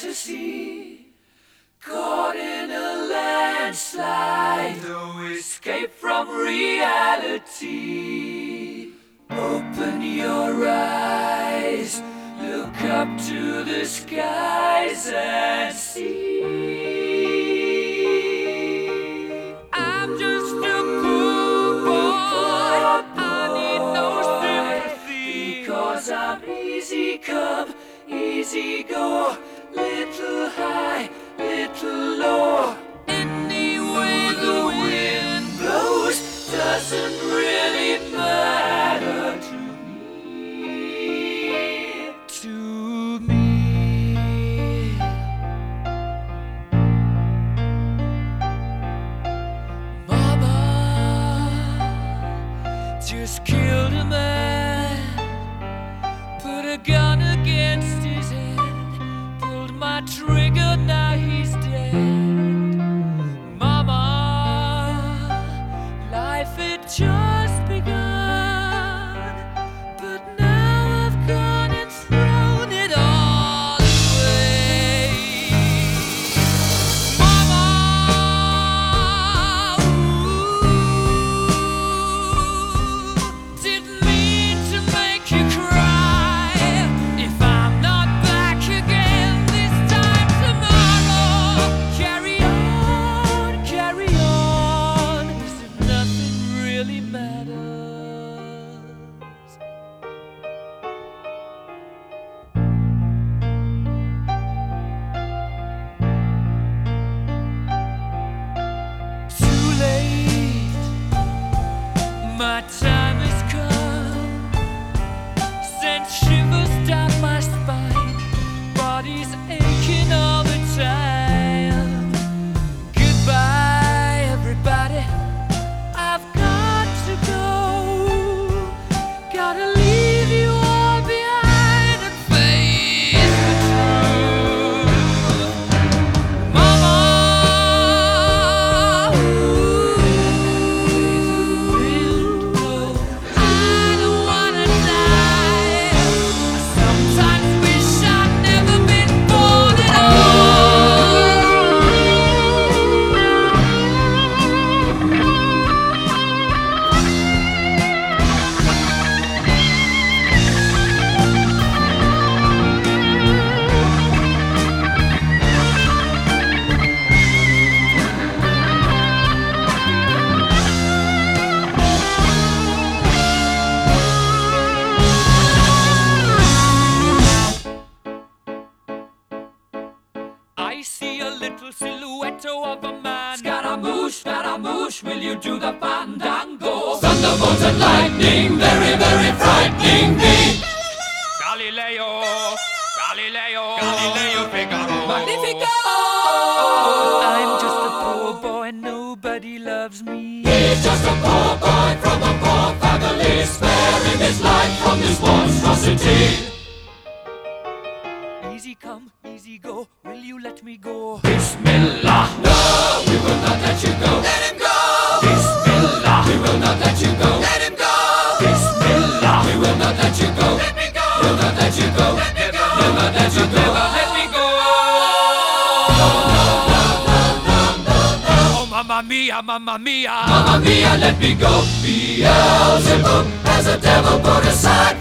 fantasy, caught in a landslide, no escape from reality. Open your eyes, look up to the skies and see. I'm just a poor boy, I need no sympathy, because I'm easy come, easy go, little high, little low. Any way the wind blows doesn't really matter to me. To me. Mama just killed a man, put a gun against his head, pulled my trigger, now he's dead. Mama, life had just begun, but now I've gone and thrown it all away. Mama, didn't mean to make you cry. If I'm not back again this time tomorrow, carry on, as if nothing really matters. Too late, my time has come, sent shivers down my spine, body's aching all the time. Goodbye, everybody, I've got to go, gotta leave you all behind and face the truth. Mama, I don't wanna die. I sometimes wish I'd never been born at I see a little silhouette of a man. Scaramouche, will you do the fandango? Thunderbolt and lightning, very, very frightening me. Galileo, Figaro. Magnifico! I'm just a poor boy, nobody loves me. He's just a poor boy from a poor family, sparing his life from this monstrosity. Easy come, easy go, will you let me go? Bismillah, no, we will not let you go. Let him go! Bismillah, we will not let you go. Let him go! Bismillah, we will not let you go. Let me go! We'll not let you go. Let me go! We'll not let you go. Never let me go! Oh, mamma mia, mamma mia! Mamma mia, let me go. Beelzebub has a devil put aside